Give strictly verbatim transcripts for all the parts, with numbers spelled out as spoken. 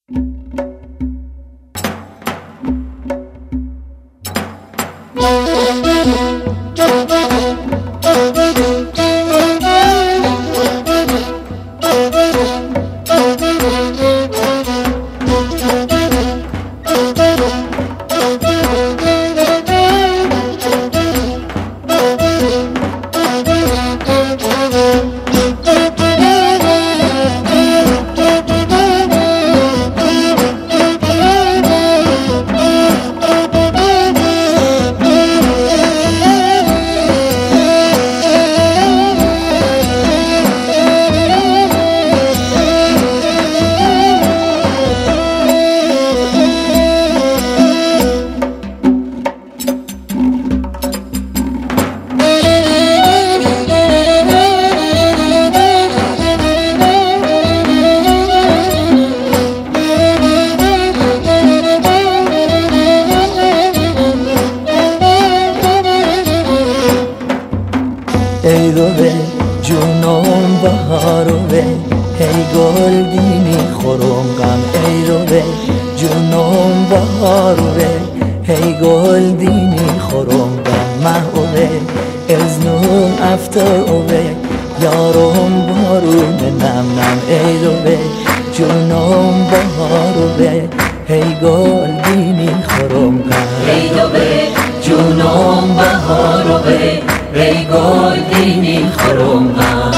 ای رو به جونم بهارو به هی گل دینی خورم غم ای رو به جونم بهارو به هی گل دینی خورم غم محو به ازنون افتو به یارم بارون نم نم ای رو به جونم بهارو به هی گل دینی خورم غم ای رو به جونم بهارو به ای گل دینی خورم غم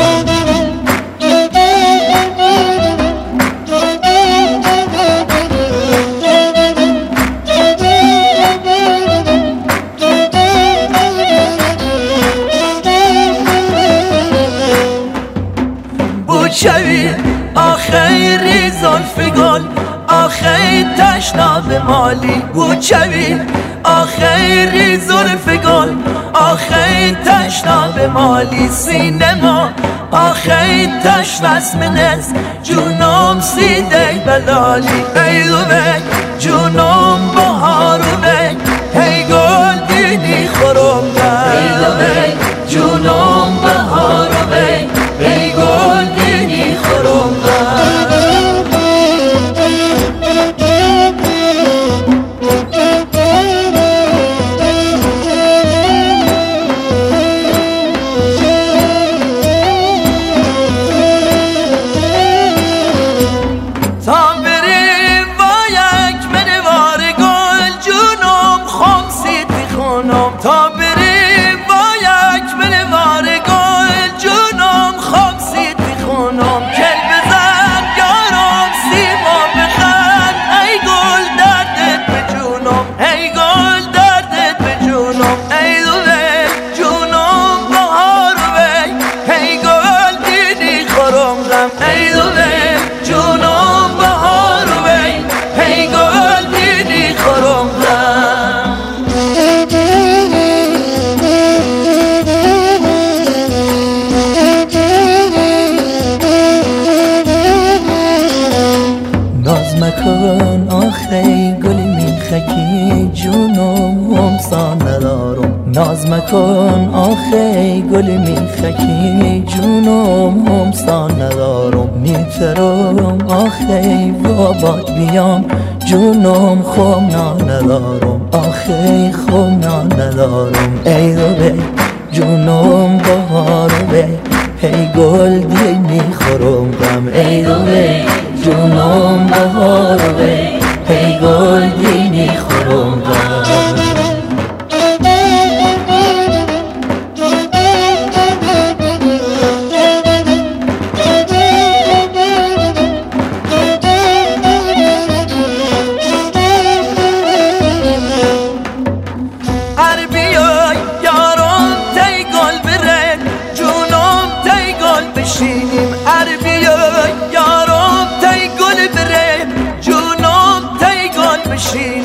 بوچوی آخیری زلف گل آخی تشنا به مالی بوچوی آخیری زلف گل آخی تشنا به مالی سینما آخی تشنس منز جونم سیده بلالی ای رو به جونم بهارو به هی گل دینی خورم ای رو به جونم بهارو به ای گل دینی خورم تا بریم با یک منوار گل جونم خواب سیتی خونم کل بزن یارم سیما بخن ای گل دردت به جونم ای گل دردت به جونم ای رو به جونم بهارو به ای گل دینی خورم غم ای رو به جونم بهارو به ای گل دینی خورم غم ناز مکن آخی گلی میخکی جونم همسان ندارم ناز مکن آخی گلی میخکی جونم همسان ندارم میترم آخی بابات بیام جونم خوم ندارم آخی خوم ندارم ای رو به جونم بهارو به هی گل دینی خورم غم ای رو به جونم بهارو به هی گل دینی خورم غم عربیای یارم تی گل بره جونم تی گل بشینیم عربیای یارم تی گل بره جونم تی گل بشینیم